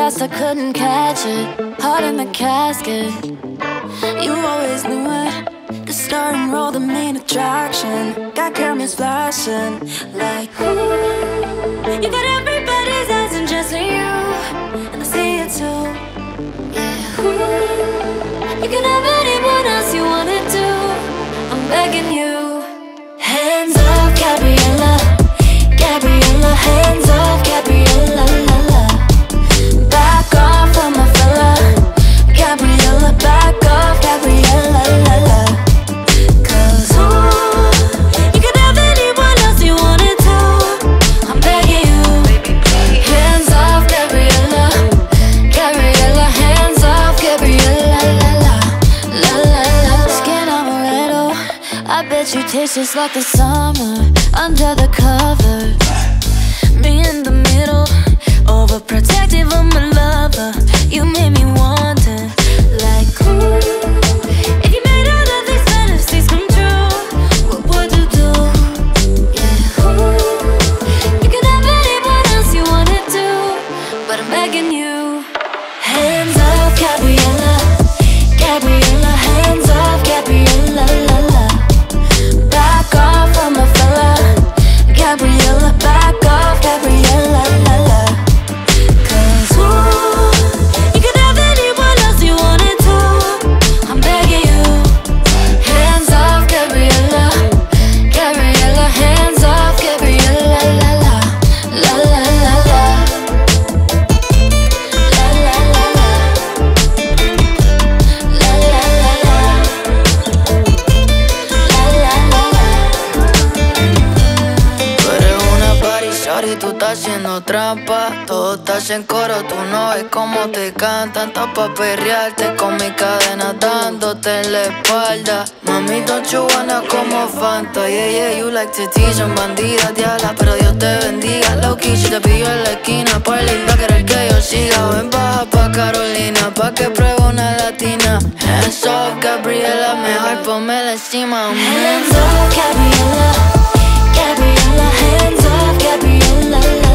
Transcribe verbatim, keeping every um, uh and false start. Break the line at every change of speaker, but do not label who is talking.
fast I couldn't catch it. Heart in the casket. You always knew it. The star and roll, the main attraction. Got cameras flashing like ooh. You got everybody's eyes and just you, and I see it too. Yeah, ooh. You can have anyone else you wanna do. I'm begging you. Hands off, Gabriella, Gabriella. Hands off, Gabriella, la la. Back off of my fella, Gabriella. Back off, Gabriella, la la. Cause ooh, you can have anyone else you wanted to. I'm begging you. Hands off, Gabriella, Gabriella. Hands off, Gabriella, la la, la la la. Skin amaretto, I bet you taste just like the summer under the covers. Me in the middle, overprotective of my lover. You made me wonder, like ooh, if you made all of these fantasies come true, what would you do? Yeah, ooh, you can have anyone else you wanna do, but I'm begging you. Hands off, Gabriella, Gabriella. Hands off, Gabriella, la la. Back off of my fella, Gabriella. Back off, Gabriella, la la. Cause ooh, you can have anyone else you wanted to. I'm begging you. Hands off, Gabriella, Gabriella. Hands off, Gabriella, la la, la la la la, la la la la, la la la la, la la la la.
Tú eres una party shorty, tú estás haciendo trampa. Todo estás en coro, tú no ves cómo te cantan. Estás pa' perrearte con mi cadena dándote en la espalda. Mami, don't you wanna como Fanta. Yeah, yeah, you like to teach em, bandida, diabla, pero Dios te bendiga. Low-key, si te pillo en la esquina, por ley va a querer que yo siga. Ven, baja pa' Carolina, pa' que pruebe una latina. Hands off, Gabriella, mejor ponmela encima.
Hands off, Gabriella, Gabriella. Hands off, Gabriella, la